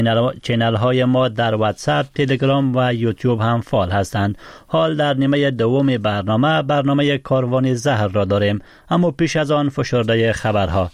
چینل های ما در واتساپ، تلگرام و یوتیوب هم فعال هستند. حال در نیمه دوم برنامه کاروان زهر را داریم، اما پیش از آن فشرده خبرها.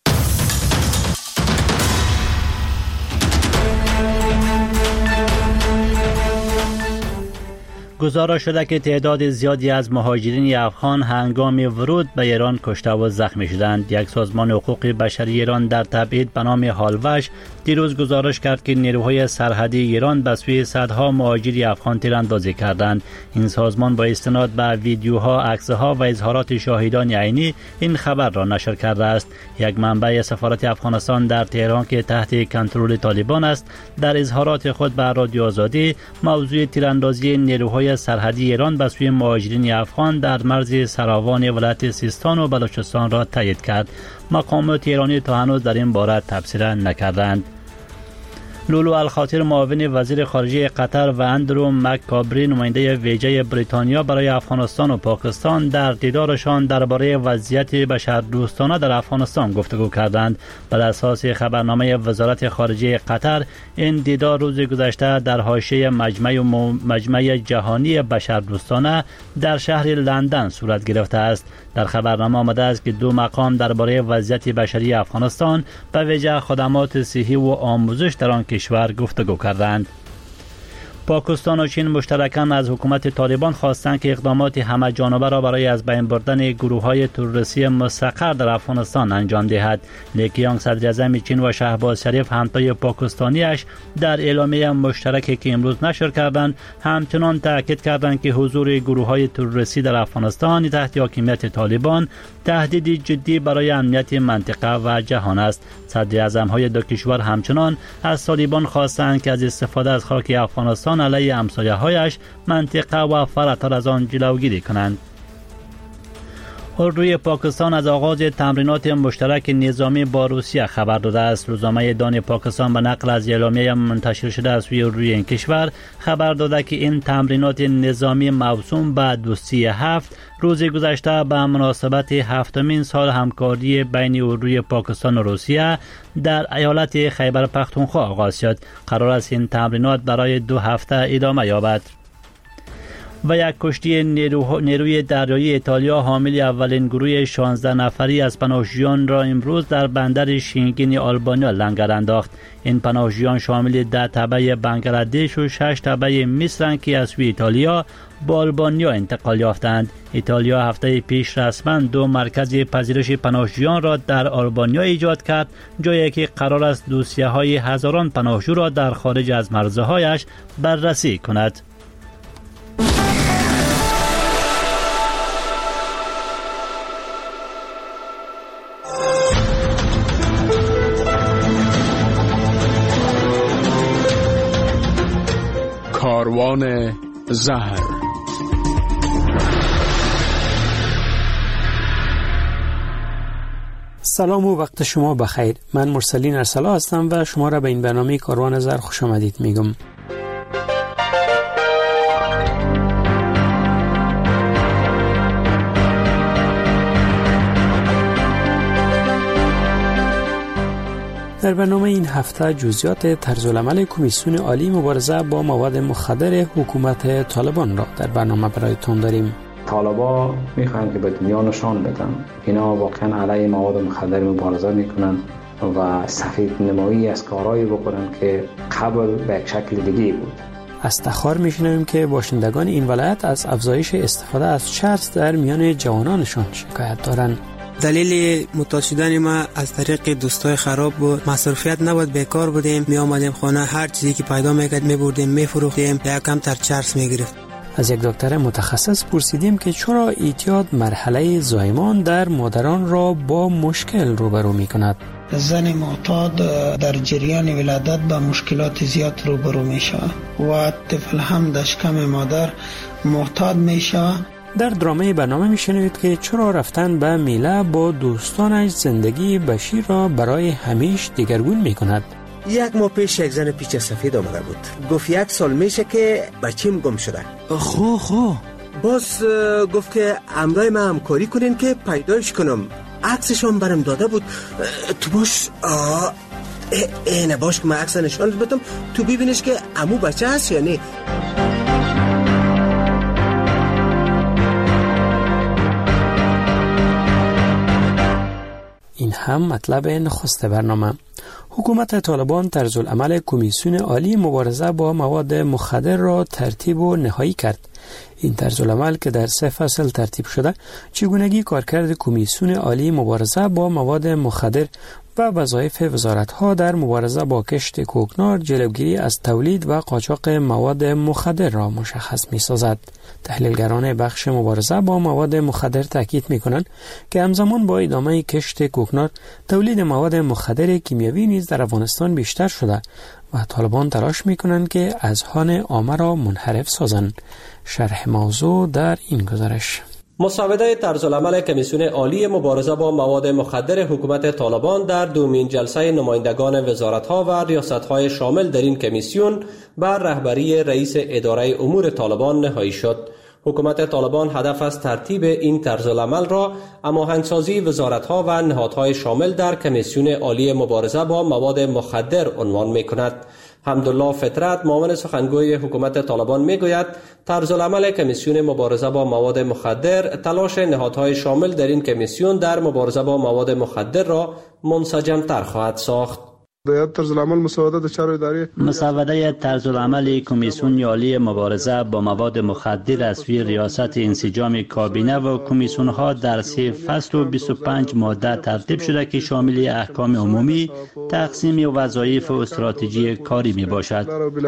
گزارش شده که تعداد زیادی از مهاجرین افغان هنگام ورود به ایران کشته و زخمی شدند. یک سازمان حقوق بشری ایران در تبعید به نام هالوش دیروز گزارش کرد که نیروهای سرحدی ایران به سوی صدها مهاجر افغان تیراندازی کردند. این سازمان با استناد به ویدیوها، عکسها و اظهارات شاهدان عینی این خبر را نشر کرده است. یک منبع سفارت افغانستان در تهران که تحت کنترل طالبان است، در اظهارات خود به رادیو آزادی موضوع تیراندازی نیروهای سرحدی ایران به سوی مهاجرین افغان در مرز سراوان ولایت سیستان و بلوچستان را تایید کرد. مقامات ایرانی تا هنوز در این باره تبصره نکردند. لولو الخاطر معاون وزیر خارجه قطر و اندرو مککابری نماینده ویژه بریتانیا برای افغانستان و پاکستان در دیدارشان درباره وضعیت بشردوستانه در افغانستان گفتگو کردند. بر اساس خبرنامه وزارت خارجه قطر، این دیدار روز گذشته در حاشیه مجمع جهانی بشردوستانه در شهر لندن صورت گرفته است. در خبرنامه آمده است که دو مقام درباره وضعیت بشری افغانستان به ویژه خدمات صحی و آموزش در آن کشور گفتگو کردند. پاکستان و چین مشترکاً از حکومت طالبان خواستند که اقدامات همه جانبه را برای از بین بردن گروه‌های تروریستی مستقر در افغانستان انجام دهد. لیکیانگ صدر اعظم چین و شهباز شریف همتای پاکستانیش در اعلامیه مشترکی که امروز نشر کردند همچنان تاکید کردند که حضور گروه‌های تروریستی در افغانستان تحت حاکمیت طالبان تهدیدی جدی برای امنیت منطقه و جهان است. صدر اعظم‌های دو کشور همچنان از طالبان خواستند که از استفاده از خاک افغانستان علیه همسایه‌هایش منطقه و فراتر از آن جلوگیری کنند. اردوی پاکستان از آغاز تمرینات مشترک نظامی با روسیه خبر داده است. روزنامه دان پاکستان به نقل از اعلامیه منتشر شده از سوی اردوی این کشور خبر داده که این تمرینات نظامی موسوم به دوستی 7 روز گذشته به مناسبت 7مین سال همکاری بین اردوی پاکستان و روسیه در ایالت خیبر پختونخوا آغاز شد. قرار است این تمرینات برای 2 هفته ادامه یابد. و یک کشتی نیروی دریایی ایتالیا حامل اولین گروه 16 نفری از پناهجویان را امروز در بندر شینگین آلبانیا لنگر انداخت. این پناهجویان شامل 10 تبع بنگلادش و 6 تبع مصرند که از سوی ایتالیا با آلبانیا انتقال یافتند. ایتالیا هفته پیش رسما 2 مرکز پذیرش پناهجویان را در آلبانیا ایجاد کرد، جایی که قرار است دوسیه‌های هزاران پناهجو را در خارج از مرزهایش بررسی کند. کاروان زهر. سلام و وقت شما بخیر. من مرسلین ارسلا هستم و شما را به این برنامه کاروان زهر خوش آمدید میگم. در برنامه این هفته جزئیات طرزالعمل کمیسیون عالی مبارزه با مواد مخدر حکومت طالبان را در برنامه برایتون داریم. طالبان میخوان که به دنیا نشان بدن اینا واقعا علیه مواد مخدر مبارزه میکنن و سفید نمایی از کارهایی بکنن که قبل به یک شکل دیگه بود. از تخار میشنویم که باشندگان این ولایت از افزایش استفاده از چرس در میان جوانانشان شکایت دارند. دلیل معتاد شدن ما از طریق دوستای خراب بود. مصروفیت نبود، بیکار بودیم، می آمدیم خانه، هر چیزی که پیدا میکرد میبردیم میفروختیم، یا کم تر چرس میگرفت. از یک دکتر متخصص پرسیدیم که چرا اعتیاد مرحله زایمان در مادران را با مشکل روبرو میکند. زن معتاد در جریان ولادت با مشکلات زیاد روبرو میشه و طفل هم در شکم مادر معتاد میشه. در درامه برنامه میشنوید که چرا رفتن به میله با دوستانش زندگی بشیر را برای همیش دگرگون میکند. 1 ماه پیش یک زن پیچ سفید آمده بود، گفت 1 سال میشه که بچیم گم شده. خو باز گفت که همراه من همکاری کنین که پیدایش کنم. عکسش هم برم داده بود. تو باش اینه باش که من عکس نشانت بدم تو ببینیش که عمو بچه هست یا نه. این هم مطلب نخست برنامه. حکومت طالبان طرزالعمل کمیسیون عالی مبارزه با مواد مخدر را ترتیب و نهایی کرد. این طرزالعمل که در 3 فصل ترتیب شده، چگونگی کارکرد کمیسیون عالی مبارزه با مواد مخدر و وظایف وزارت‌ها در مبارزه با کشت کوکنار، جلوگیری از تولید و قاچاق مواد مخدر را مشخص می‌سازد. تحلیلگران بخش مبارزه با مواد مخدر تاکید می‌کنند که همزمان با ادامه کشت کوکنار، تولید مواد مخدر کیمیایی نیز در افغانستان بیشتر شده و طالبان تلاش می‌کنند که اذهان عامه را منحرف سازند. شرح موضوع در این گزارش. مسوده طرزالعمل کمیسیون عالی مبارزه با مواد مخدر حکومت طالبان در دومین جلسه نمایندگان وزارت‌ها و ریاست‌های شامل در این کمیسیون بر رهبری رئیس اداره امور طالبان نهایی شد. حکومت طالبان هدف از ترتیب این طرزالعمل را هماهنگسازی وزارت‌ها و نهادهای شامل در کمیسیون عالی مبارزه با مواد مخدر عنوان می‌کند. حمدالله فطرت، معاون سخنگوی حکومت طالبان، میگوید طرزالعمل کمیسیون مبارزه با مواد مخدر تلاش نهادهای شامل در این کمیسیون در مبارزه با مواد مخدر را منسجم‌تر خواهد ساخت. مسوده طرزالعمل کمیسیون عالی مبارزه با مواد مخدر از سوی ریاست انسجام کابینه و کمیسیون ها در 3 فصل و 25 ماده ترتیب شده که شامل احکام عمومی، تقسیم وظایف و استراتژی کاری می باشد.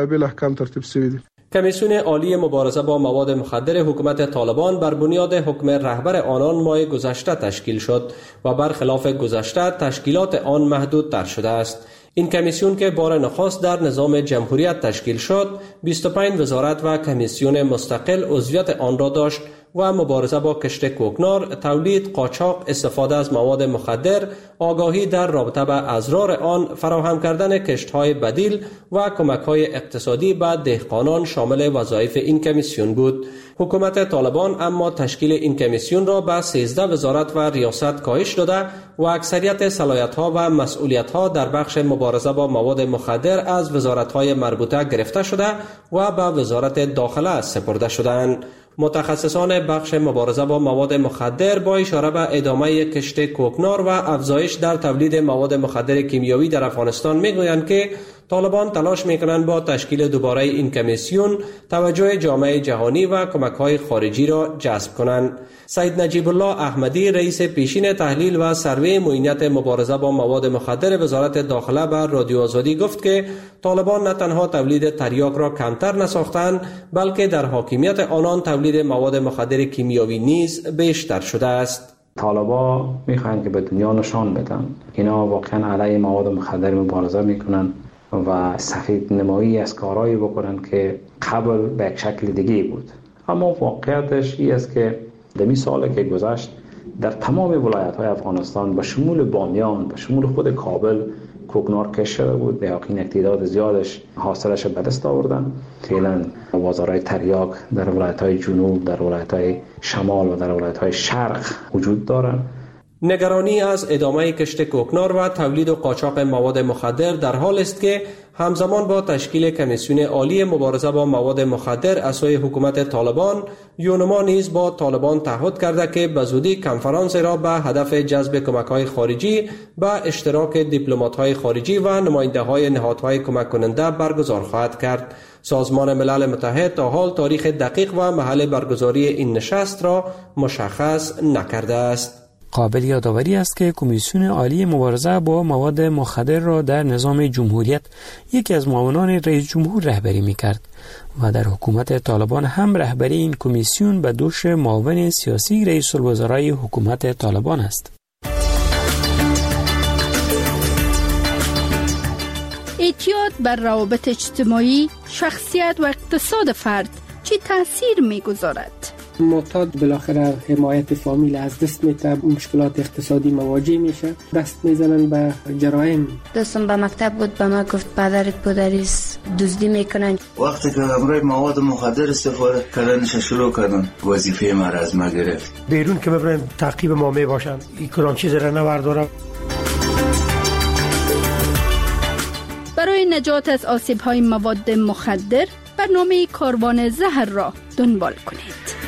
کمیسیون عالی مبارزه با مواد مخدر حکومت طالبان بر بنیاد حکم رهبر آنان ماه گذشته تشکیل شد و برخلاف گذشته تشکیلات آن محدودتر شده است. این کمیسیون که بار نخست در نظام جمهوریت تشکیل شد، 25 وزارت و کمیسیون مستقل عضویت آن را داشت و مبارزه با کشت کوکنار، تولید، قاچاق، استفاده از مواد مخدر، آگاهی در رابطه با اضرار آن، فراهم کردن کشت‌های بدیل و کمک‌های اقتصادی به دهقانان شامل وظایف این کمیسیون بود. حکومت طالبان اما تشکیل این کمیسیون را به 13 وزارت و ریاست کاهش داده و اکثریت صلاحیت‌ها و مسئولیت‌ها در بخش مبارزه با مواد مخدر از وزارت‌های مربوطه گرفته شده و به وزارت داخله سپرده شدند. متخصصان بخش مبارزه با مواد مخدر با اشاره به ادامه کشت کوکنار و افزایش در تولید مواد مخدر کیمیایی در افغانستان میگویند که طالبان تلاش میکنند با تشکیل دوباره این کمیسیون توجه جامعه جهانی و کمک‌های خارجی را جذب کنند. سید نجیب الله احمدی، رئیس پیشین تحلیل و سروی معینیت مبارزه با مواد مخدر وزارت داخله، بر رادیو آزادی گفت که طالبان نه تنها تولید تریاک را کمتر نساختند، بلکه در حاکمیت آنان تولید مواد مخدر کیمیایی نیز بیشتر شده است. طالبا میخواهند که به دنیا نشان بدن اینا واقعا علیه مواد مخدر مبارزه میکنن و سفید نمایی از کارهایی بکنن که قبل به یک شکل دیگه بود. اما واقعیتش این است که در این سال که گذشت در تمام ولایت‌های افغانستان به شمول بامیان، به شمول خود کابل، کوکنار کشت شده بود. به یقین تعداد زیادش حاصلش به دست آوردن. فعلا بازارهای تریاک در ولایت‌های جنوب، در ولایت‌های شمال و در ولایت‌های شرق وجود دارند. نگرانی از ادامه کشت کوکنار و تولید و قاچاق مواد مخدر در حال است که همزمان با تشکیل کمیسیون عالی مبارزه با مواد مخدر از سوی حکومت طالبان، یونما نیز با طالبان تعهد کرده که به زودی کنفرانس را به هدف جذب کمک‌های خارجی به اشتراک دیپلمات‌های خارجی و نماینده‌های نهادهای کمک کننده برگزار خواهد کرد. سازمان ملل متحد تا حال تاریخ دقیق و محل برگزاری این نشست را مشخص نکرده است. قابل یادآوری است که کمیسیون عالی مبارزه با مواد مخدر را در نظام جمهوریت یکی از معاونان رئیس جمهور رهبری می‌کرد و در حکومت طالبان هم رهبری این کمیسیون به دوش معاون سیاسی رئیس الوزرای حکومت طالبان است. اعتیاد بر روابط اجتماعی، شخصیت و اقتصاد فرد چه تأثیر می‌گذارد؟ معتاد بالاخره حمایت فامیل از دست میده، مشکلات اقتصادی مواجه میشه، دست میزنن به جرایم. دوستم به مکتب بود، به ما گفت پدرت پدریس دزدی میکنن. وقتی که امروی مواد مخدر استفاده کردنش شروع کردن، وظیفه ما را از ما گرفت. بیرون که ببرن تعقیب ما میباشن، این کلان چیز را نوردارم. نجات از آسیب‌های مواد مخدر برنامه کاروان زهر را دنبال کنید.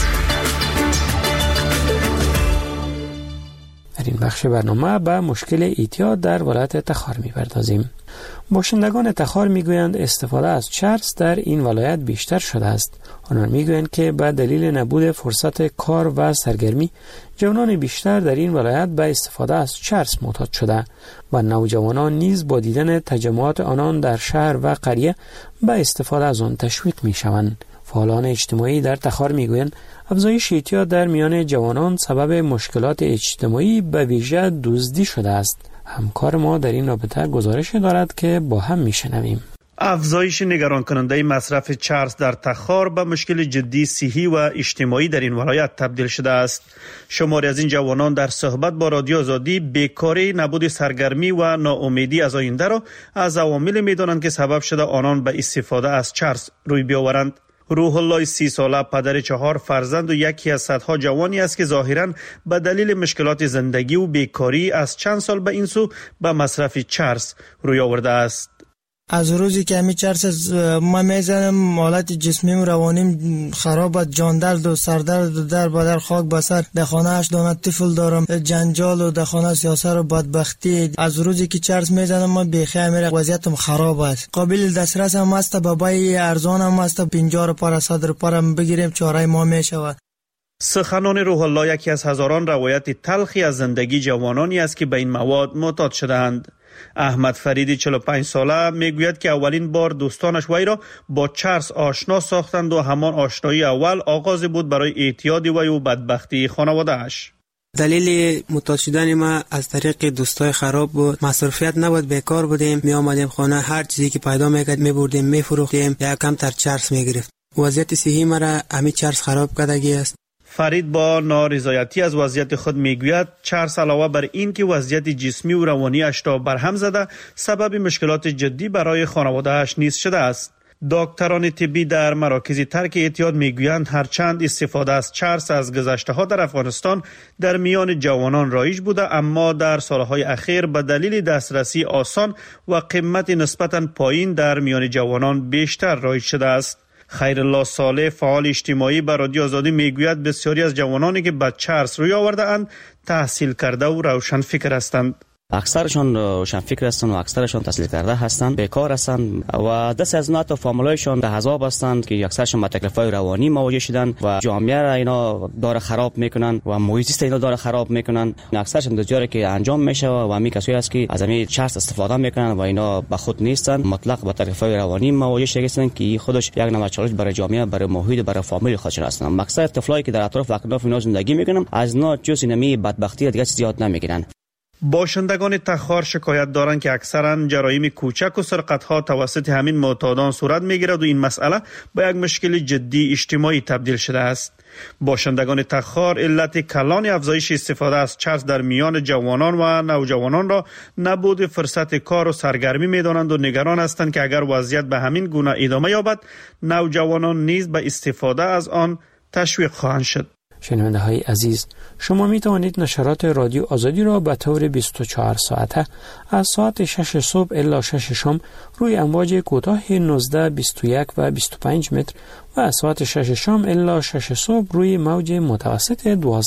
در این بخش برنامه به مشکل اعتیاد در ولایت تخار می‌پردازیم. باشندگان تخار میگویند استفاده از چرس در این ولایت بیشتر شده است. آنان میگویند که به دلیل نبود فرصت کار و سرگرمی جوانان بیشتر در این ولایت به استفاده از چرس معتاد شده و نوجوانان نیز با دیدن تجمعات آنان در شهر و قریه به استفاده از آن تشویق میشوند. فعالان اجتماعی در تخار میگویند افزایش اعتیاد در میان جوانان سبب مشکلات اجتماعی به ویژه دزدی شده است. همکار ما در این رابطه گزارش دارد که با هم میشنویم. افزایش نگران کننده مصرف چرس در تخار به مشکل جدی صحی و اجتماعی در این ولایت تبدیل شده است. شماری از این جوانان در صحبت با رادیو آزادی بیکاری، نبود سرگرمی و ناامیدی از آینده را از عوامل می‌دانند که سبب شده آنان به استفاده از چرس روی بیاورند. روح الله 30 ساله پدر 4 فرزند و یکی از صدها جوانی است که ظاهراً به دلیل مشکلات زندگی و بیکاری از چند سال به این سو به مصرف چرس روی آورده است. از روزی که همی چرس ما میزنم حالت جسمی و روانیم خراب، جان درد و سردرد و در بدر خاک بسر. در خانه 8 دانه طفل دارم، جنجال و در خانه سیاست و بدبختی. از روزی که چرس میزنم ما بیخیر میره، وضعیتم خراب است. قابل دسترس هم است، بابای ارزان هم است، 50 روپیه 100 روپیه بگیریم چاره ما میشود. سخنان روح الله یکی از هزاران روایت تلخی از زندگی جوانانی است که به این مواد معتاد شدند. احمد فریدی 45 ساله میگوید که اولین بار دوستانش وی را با چرس آشنا ساختند و همان آشنایی اول آغاز بود برای اعتیاد وی و بدبختی خانواده اش. دلیل معتاد شدن ما از طریق دوستای خراب بود. مصروفیت نبود، بیکار بودیم، می آمدیم خانه، هر چیزی که پیدا میکرد میبردیم میفروختیم یا کم تر چرس میگرفت. وضعیت صحی مرا همین چرس خراب کردگی است. فرید با نارضایتی از وضعیت خود میگوید چرس علاوه بر این که وضعیت جسمی و روانی اش را برهم زده، سبب مشکلات جدی برای خانواده اش نیز شده است. دکتران طبی در مراکز ترک اعتیاد میگویند هرچند استفاده از چرس از گذشته ها در افغانستان در میان جوانان رایج بوده، اما در سالهای اخیر به دلیل دسترسی آسان و قیمت نسبتاً پایین در میان جوانان بیشتر رایج شده است. خیرالله صالح فعال اجتماعی به رادیو آزادی میگوید بسیاری از جوانانی که به چرس روی آورده اند تحصیل کرده و روشن فکر هستند. اکثرشان روشن فکر هستند و اکثرشان تحصیل کرده هستند، بیکار هستند و دست از نات و فامیلایشان به عذاب هستند که اکثرشان با تکلیف‌های روانی مواجه شدند و جامعه را اینا داره خراب میکنن و محیط زیست اینا داره خراب میکنن. اکثرشان دزدی که انجام میشه و همین کسایی است که از همین چرس استفاده میکنن و اینا به خود نیستند، مطلق با تکلیف‌های روانی مواجه هستند که خودش یک نوع چالش برای جامعه، برای محیط، برای فامیل خودشون هستند. مقصد طفلایی که در اطراف و اکناف اینا زندگی میکنن از اینا جز اینمی بدبختی دیگه زیاد نمیگیرن. باشندگان تخار شکایت دارند که اکثرا جرایم کوچک و سرقت‌ها توسط همین معتادان صورت می‌گیرد و این مسئله به یک مشکل جدی اجتماعی تبدیل شده است. باشندگان تخار علت کلان افزایش استفاده از چرس در میان جوانان و نوجوانان را نبود فرصت کار و سرگرمی می‌دانند و نگران هستند که اگر وضعیت به همین گونه ادامه یابد نوجوانان نیز به استفاده از آن تشویق خواهند شد. شنونده های عزیز، شما می توانید نشرات رادیو آزادی را به طور 24 ساعته از ساعت 6 صبح الی 6 شام روی امواج کوتاه 19, 21 و 25 متر و از ساعت 6 شام الی 6 صبح روی موج متوسط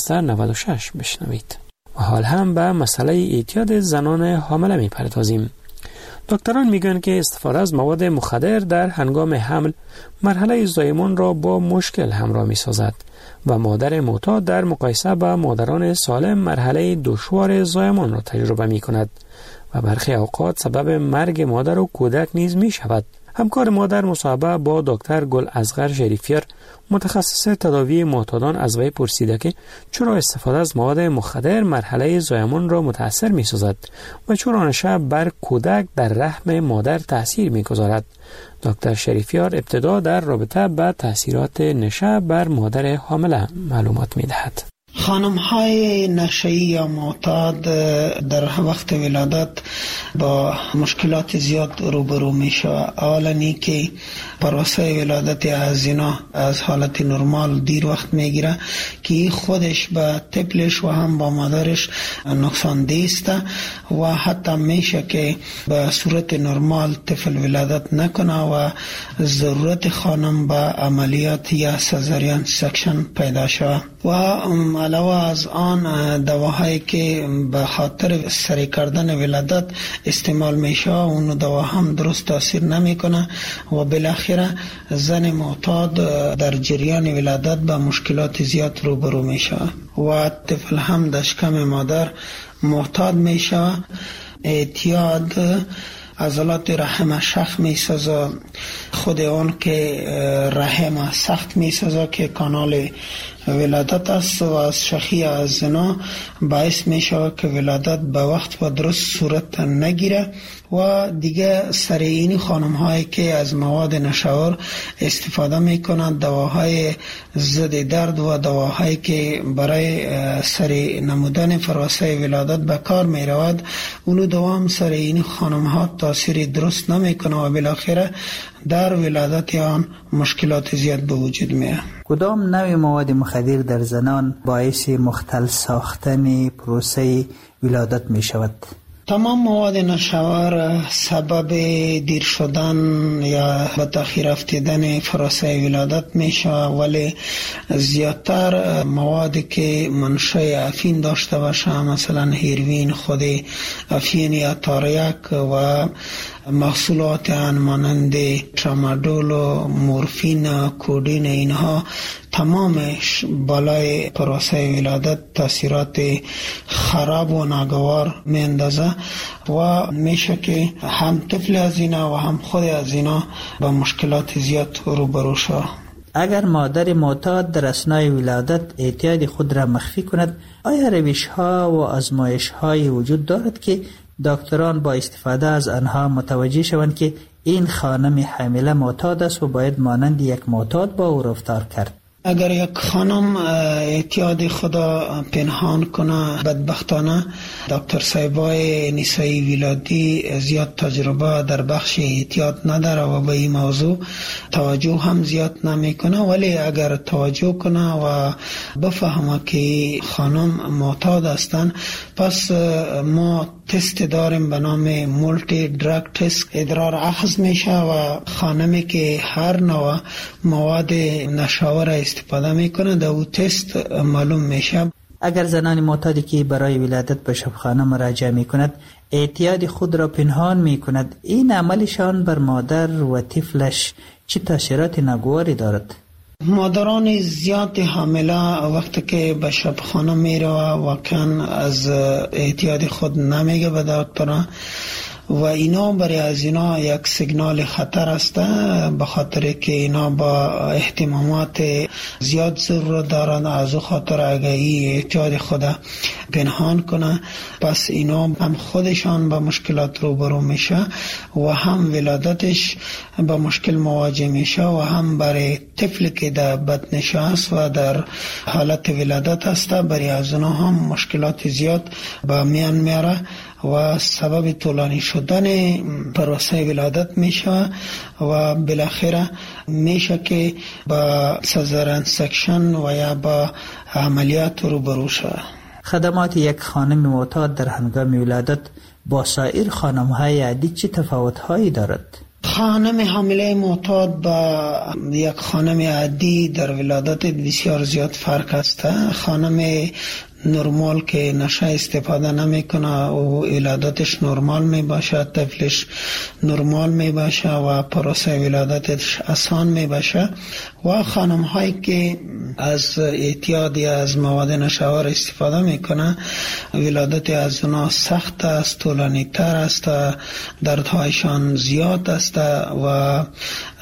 1296 بشنوید. و حال هم به مسئله اعتیاد زنان حامله می پردازیم. دکتران میگن که استفاده از مواد مخدر در هنگام حمل مرحله زایمان را با مشکل همراه می سازد و مادر معتاد در مقایسه با مادران سالم مرحله دشوار زایمان را تجربه می کند و برخی اوقات سبب مرگ مادر و کودک نیز می شود. همکار ما در مصاحبه با دکتر گل اصغر شریفیار متخصص تداوی معتادان از وی پرسیده که چرا استفاده از مواد مخدر مرحله زایمان را متاثر می سازد و چرا نشه بر کودک در رحم مادر تأثیر می گذارد. دکتر شریفیار ابتدا در رابطه با تأثیرات نشه بر مادر حامله معلومات می دهد. خانم های نشئی یا معتاد در وقت ولادت با مشکلات زیاد روبرو می شود. اولا که پروسه ولادت از اینا از حالت نرمال دیر وقت می گیره که خودش به طفلش و هم با مادرش نقصان دیست و حتی میشه که به صورت نرمال طفل ولادت نکنه و ضرورت خانم به عملیات یا سزارین سکشن پیدا شود. و علاوه از آن دواهایی که به خاطر سریع کردن ولادت استعمال میشه اون دوا هم درست تاثیر نمیکنه و بالاخره زن معتاد در جریان ولادت به مشکلات زیاد روبرو میشه و طفل هم در شکم مادر معتاد میشه. اعتیاد عضلات رحم شخ میسازه، خود اون که رحم سخت میسازه که کانال ولادت است و از شخی از زنا باعث می شود که ولادت به وقت و درست صورت نگیره و دیگه سریعین خانم هایی که از مواد نشاور استفاده می کنند، دواهای ضد درد و دواهایی که برای سریع نمودن پروسه ولادت به کار می رود، اونو دوام سریعین خانم ها تاثیر درست نمی کنه و بالاخره در ولادت آن مشکلات زیاد به وجود میاد. کدام نوع مواد مخدر در زنان باعث مختل ساختن پروسه ولادت می شود؟ تمام مواد نشاور سبب دیر شدن یا به تاخیر افتادن پروسه ولادت می شود، ولی زیادتر موادی که منشأ افین داشته باشه، مثلا هیروین، خود افین یا تاریک و محصولات آن مانند ترامادول و مورفین، کودین، اینها تمامش بالای پروسه ولادت تاثیرات خراب و ناگوار می اندازه و میشه که هم طفل از اینا و هم خود از اینا با مشکلات زیاد روبرو شود. اگر مادر معتاد در اثنای ولادت اعتیاد خود را مخفی کند، آیا روش ها و آزمایش های وجود دارد که دکتران با استفاده از آنها متوجه شوند که این خانم حامله معتاد است و باید مانند یک معتاد با او رفتار کرد؟ اگر یک خانم اعتیاد خدا پنهان کنه، بدبختانه دکتر صاحبای نسایی ولادی زیاد تجربه در بخش اعتیاد نداره و به این موضوع توجه هم زیاد نمیکنه، ولی اگر توجه کنه و بفهمه که خانم معتاد هستن، پس ما تست داریم به نام مولتی دراگ تست. ادرار اخذ میشه و خانمی که هر نوع مواد نشاور استفاده میکنه در او تست معلوم میشه. اگر زنان معتادی که برای ولادت به شبخانه مراجعه میکند اعتیاد خود را پنهان میکند، این عملشان بر مادر و طفلش چه تاثیرات ناگواری دارد؟ مادران زیاد حامله وقتی که به شبخانه میره واقعا از اعتیاد خود نمیگه به دکتر و اینا برای از اینا یک سیگنال خطر است، به خاطر که اینا با اهتمامات زیاد ضرورت دارند. از او خاطر اگر این اعتیاد خود پنهان کنه، پس اینا هم خودشان با مشکلات روبرو میشه و هم ولادتش با مشکل مواجه میشه و هم برای طفل که در بطنش است و در حالت ولادت است، برای از اونا هم مشکلات زیاد با میان میاره و سبب طولانی شدن پروسه ولادت میشه و بالاخره میشه که با سزارین سکشن و یا با عملیات روبرو شود. خدمات یک خانم معتاد در هنگام ولادت با سایر خانم‌های عادی چه تفاوت‌هایی دارد؟ خانم حامله معتاد با یک خانم عادی در ولادت بسیار زیاد فرق است. خانم نرمال که نشه استفاده نمیکنه و ولادتش نرمال می باشه، طفلش نرمال می باشه و پروسه ولادتش آسان می باشه، و خانم هایی که از اعتیاد یا از مواد نشاور استفاده میکنه ولادت از اونا سخت است، طولانی تر است، دردهایشان زیاد است و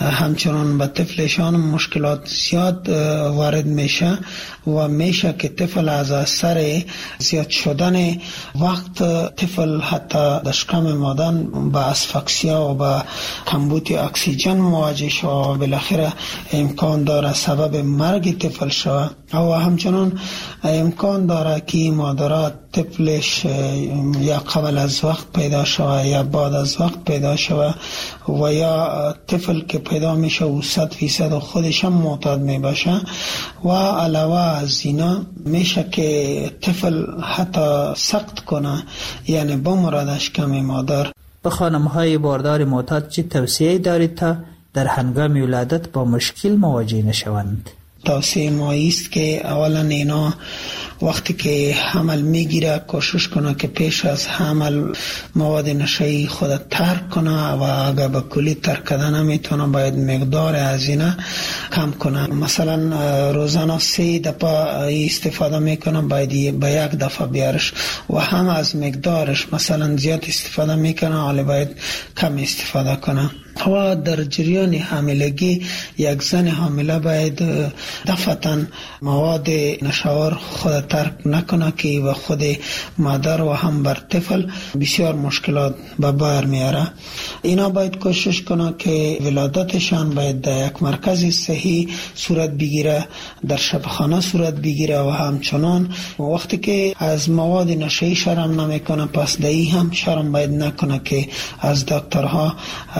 همچنان به طفلشان مشکلات زیاد وارد میشه و میشه که طفل از اثر زیاد شدن وقت طفل حتی در شکم مادر به اسفکسیا و به کمبود اکسیژن مواجه شود و بالاخره امکان داره سبب مرگ طفل شود و همچنان امکان داره که مادرات طفلش یا قبل از وقت پیدا شود یا بعد از وقت پیدا شود و یا طفل که پیدا میشه و 100% خودش هم معتاد میباشه و علاوه از اینا میشه که طفل حتی سقط کنه یعنی بمردش کم مادر. به خانم‌های باردار معتاد چه توصیه دارید تا در هنگام ولادت با مشکل مواجه نشوند؟ توصیه ما است که اولا اینا وقتی که حمل میگیره کوشش کنه که پیش از حمل مواد نشه‌ای خود ترک کنه و اگر به کلی ترک کردن نمیتونه باید مقدار از اینا کم کنه. مثلا روزانه 3 دفعه استفاده میکنه باید به 1 دفعه بیارش و هم از مقدارش مثلا زیاد استفاده میکنه حالا باید کم استفاده کنه. و در جریان حاملگی یک زن حامله باید دفعتاً مواد نشاور خود ترک نکنه که و خود مادر و هم بر طفل بسیار مشکلات به بار میاره. اینا باید کوشش کنه که ولادتشان باید در یک مرکز صحی صورت بگیره، در شبخانه صورت بگیره و همچنان وقتی که از مواد نشه‌ای شرم نمیکنه پس دایی هم شرم باید نکنه که از دکترها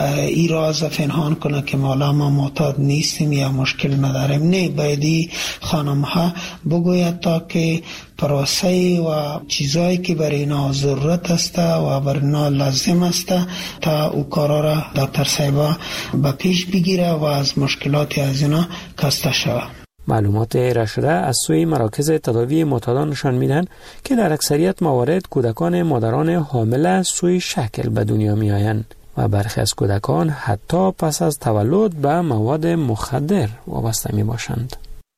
راز پنهان کنه که مالا ما معتاد نیستیم یا مشکل نداریم. نه، باید خانم ها بگوید تا که پروسه و چیزایی که برای اینا ضرورت است و برای اینا لازم است تا او کارا را دکتر صاحبا به پیش بگیره و از مشکلات از اینا کاسته شود. معلومات ارائه شده از سوی مراکز تداوی معتادان نشان میدن که در اکثریت موارد کودکان مادران حامل سوی شکل به دنیا می آیند و برخی از کودکان حتی پس از تولد به مواد مخدر وابسته می باشند.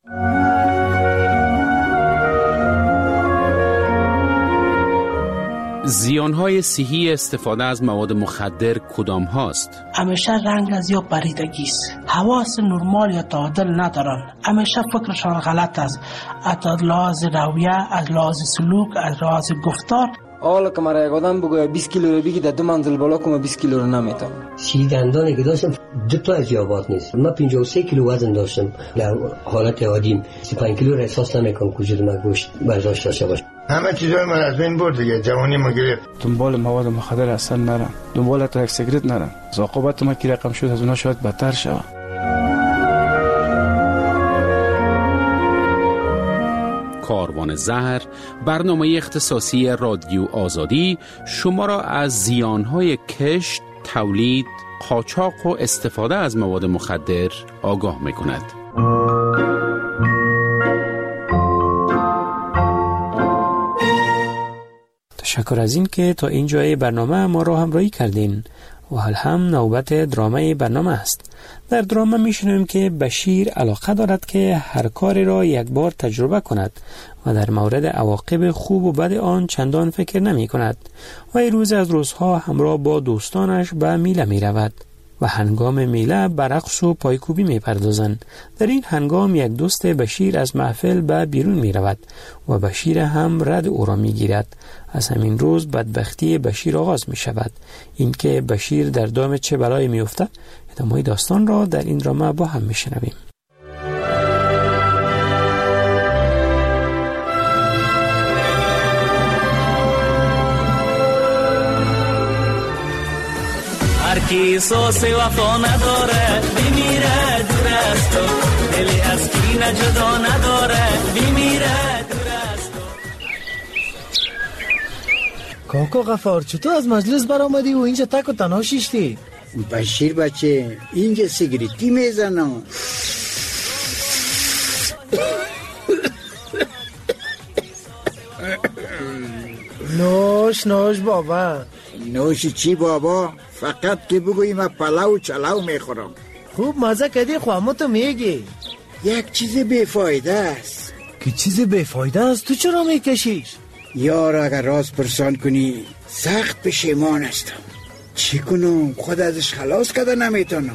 زیانهای صحی استفاده از مواد مخدر کدام هاست؟ همیشه رنگ از یا پریدگی است، حواس نرمال یا تعادل ندارن، همیشه فکرشان غلط است، از لحاظ رویه، از لحاظ سلوک، از لحاظ گفتار. حالا که مرا یک آدم بگوید 20 کیلو رو بگی در 2 منزل بالا کنم 20 کیلو رو نمیتونم. 30 دندانی که داشتم 2 تا از یابات نیست. من 53 کیلو وزن داشتم در حالت عادیم. 35 کیلو را احساس نمیکنم وجود من گوشت برداشت داشته باشه. همه چیزای من از بین برد دیگه، جوانی ما گرفت. دنبال مواد مخدر اصلا نرم، دنبال تا یک سیگرت نرم. عاقبت ما کی رقم شد از اونها شاید بدتر شود. کاروان زهر، برنامه اختصاصی رادیو آزادی شما را از زیانهای کشت، تولید، قاچاق و استفاده از مواد مخدر آگاه می‌کند. تشکر از این که تا اینجای برنامه ما را همراهی کردین و حال هم نوبت درامه برنامه است. در درامه میشنویم که بشیر علاقه دارد که هر کاری را یک بار تجربه کند و در مورد عواقب خوب و بد آن چندان فکر نمی کند و این روز از روزها همراه با دوستانش به میله می رود و هنگام میله به رقص و پایکوبی می پردازند. در این هنگام یک دوست بشیر از محفل به بیرون می رود و بشیر هم رد او را می گیرد. از همین روز بدبختی بشیر آغاز می شود. این که بشیر در دام چه بلایی می افتد ادامه داستان را در این درامه با هم می شنویم. هرکی سوس وفا نداره بمیره دور از تو، دلی از کینه جدا نداره بمیره دور از تو. کاکا غفار چطور از مجلس برآمدی و اینجا تک و تنها شیشتی؟ بشیر بچه اینجا سیگریتی میزنم. نوش بابا. نوش چی بابا؟ فقط که بگویی من پلاو چلاو میخورم. خوب مزه کردی خواهمو تو میگی یک چیز بیفایده است. که چیز بیفایده است؟ تو چرا میکشیش؟ یار اگر راز پرسان کنی سخت پشیمان هستم. چی کنم؟ خود ازش خلاص کرده نمیتونم.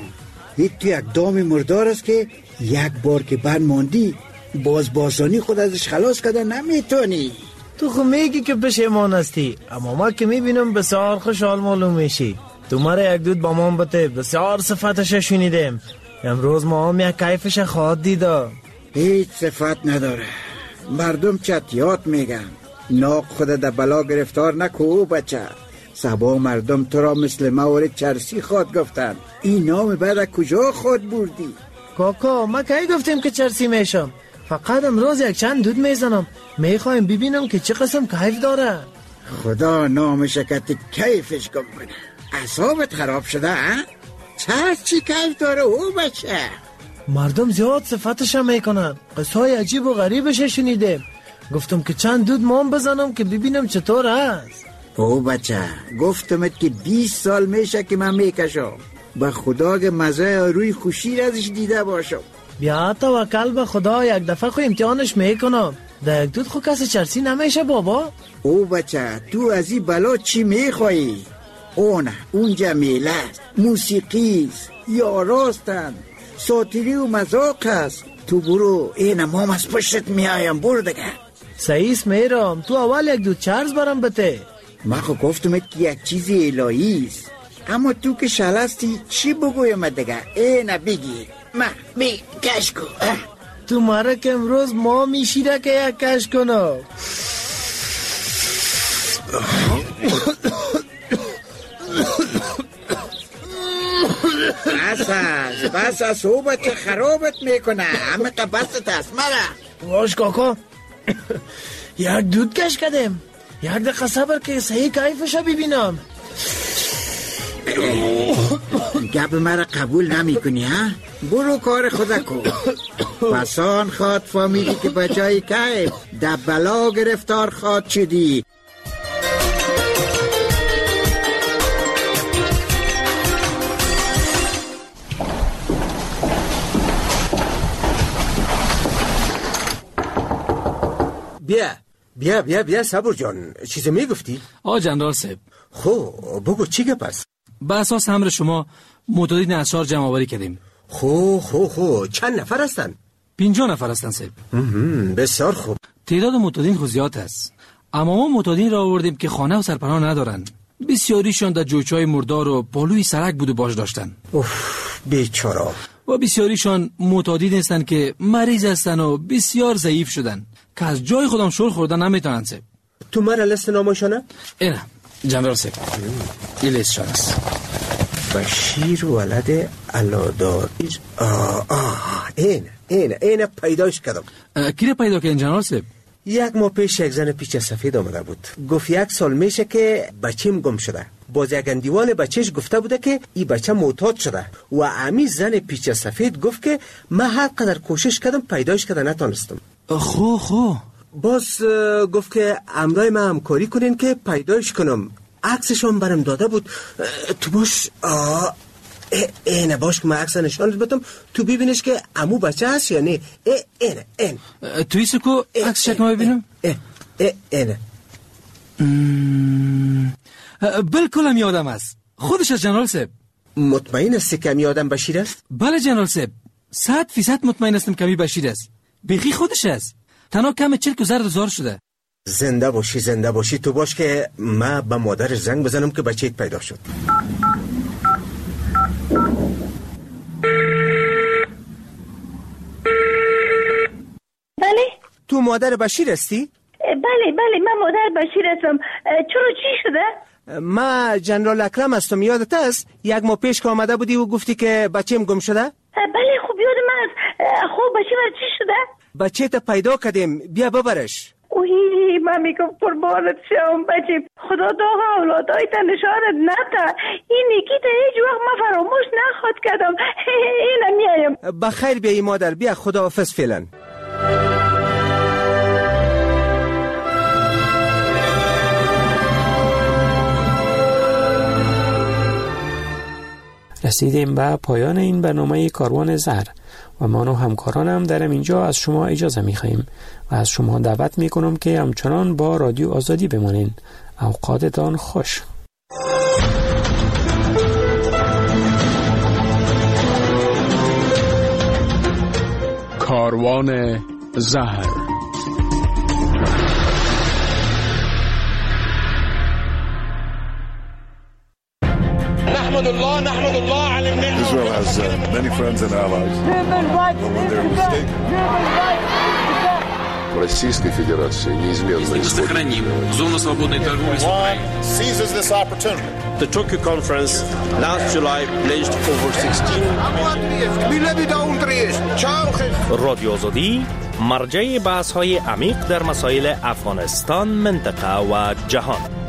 هیچ تو یک دام مردار است که یک بار که بند ماندی باز باسانی خود ازش خلاص کردن نمیتونی. تو خو میگی که پشیمان هستی، اما ما که میبینم بسیار خوشحال معلوم میشی. تو مرا یک دود با من بته بسیار صفتش شنیدیم. امروز ما هم یک کیفش خواهد دیدا. هیچ صفت نداره. مردم چتیات میگن. ناق خود در بلا گرفتار نکو بچه. سبا مردم تو را مثل مورد چرسی خود گفتن. این نام بعد کجا خود بردی؟ کاکا ما کی گفتیم که چرسی میشم؟ فقط امروز یک چند دود میزنم. میخوایم ببینم که چه قسم کیف داره. خدا نامشکت کیفش گم کنه. اعصابت خراب شده ها؟ چی کیف داره او بچه؟ مردم زیاد صفتش میکنن. قصهای عجیب و غریبش شنیدیم. گفتم که چند دود مام بزنم که ببینم چطور است. او بچه گفتمت که 20 سال میشه که من میکشم. به خدا که مزه روی خوشی ازش دیده باشم. بیا توکل به خدا، یک دفعه خو امتحانش میکنم. در یک دود خو کسی چرسی نمیشه بابا. او بچه تو از این بلا چی میخوایی؟ اونجا میله است، موسیقی است، یاراستن، ساتیری و مذاق است. تو برو این مام از پشت میایم برو دیگه. سعیس میرم، تو اول یک دود چرز برم بته. من خو گفتمت که یک چیز الهی است، اما تو که شلستی چی بگویم دیگه؟ اینا بگی ما بی کش کن. تو مرا که امروز ما میشیره که یک کش کنم. بس از او بچه خرابت میکنه. همه قبست است مرا. واش کاکا یک دود کش کردیم. یک دقیقه صبر که صحیح کیفشو ببینم. گپ مرا قبول نمی کنی ها؟ برو کار خدا کن. پسان خواد فهمیدی که بجای کیف در بلا گرفتار خواد شدی. بیا صبر جان، چیزی میگفتی؟ جنرال صاحب خب بگو چی گپ است؟ به اساس امر شما معتادین اشعار جمع آوری کردیم. خب چند نفر هستن؟ 50 نفر هستن صاحب. بسیار خوب. تعداد معتادین خو زیاد است، اما ما معتادین را آوردیم که خانه و سرپناه ندارن. بسیاریشان در جوچهای مردار و پالوی سرک بود و باش داشتن. بیچاره. و بسیاریشان معتادین هستند که مریض هستن و بسیار ضعیف شدن که از جای خودم شور خوردن نمیتونن صاحب. تو مرا لیست نامشانه؟ اینه جنرال صاحب، این لیستشان است. بشیر ولد علاداری. اینه پیداش کردم. کی را پیدا کردین جنرال صاحب؟ یک ماه پیش یک زن پیچ سفید آمده بود. گفت 1 سال میشه که بچیم گم شده. باز یک اندیوان بچهش گفته بوده که این بچه معتاد شده و امی زن پیچ سفید گفت که من هر قدر کوشش کردم پیداش کردم نتونستم. خو باز گفت که امرای من همکاری کنین که پیداش کنم. عکسشون برم داده بود. تو باش اینه باش که من عکس نشانت بدم تو ببینش که عمو بچه هست یا نه. این توی سکو عکس شک ما ببینم. اینه بالکل هم یادم است. خودش از جنرال صاحب. مطمئن هستی که می آدم بشیر است؟ بله جنرال صاحب، 100% مطمئن هستم کمی بشیر است. بخی خودش است. تنها کم چرک و زرد و زار شده. زنده باشی تو باش که من به مادرش زنگ بزنم که بچه‌ت پیدا شد. بله تو مادر بشیر هستی؟ بله من مادر بشیر هستم. چرا چی شده؟ من جنرال اکرم هستم. یادت است 1 ماه پیش که آمده بودی و گفتی که بچه‌م گم شده؟ بله خوب یادم است. خب بچه چی شده؟ بچه تا پیدا کردیم، بیا ببرش. اوهی من میگم قربانت شم بچه. خدا داغ اولادای تا نشانت نتا. این نیکی تا هیچ وقت من فراموش نخواد کردم. اینم میایم. بخیر بیایی مادر. بیا خداحافظ فعلا. رسیدیم به پایان این برنامه کاروان زهر و من و همکارانم در اینجا از شما اجازه می‌خوایم و از شما دعوت می‌کنم که همچنان با رادیو آزادی بمانید. اوقاتتان خوش. کاروان زهر. نحمد الله على النعمة. Israel has many friends and allies. When they're mistaken. Российской Федерации неизменно сохраним зону свободной торговли с Украиной. Seizes this opportunity. The Tokyo conference last July pledged over 16 رادیو آزادی مرجع بحث‌های عمیق در مسائل افغانستان، منطقه و جهان.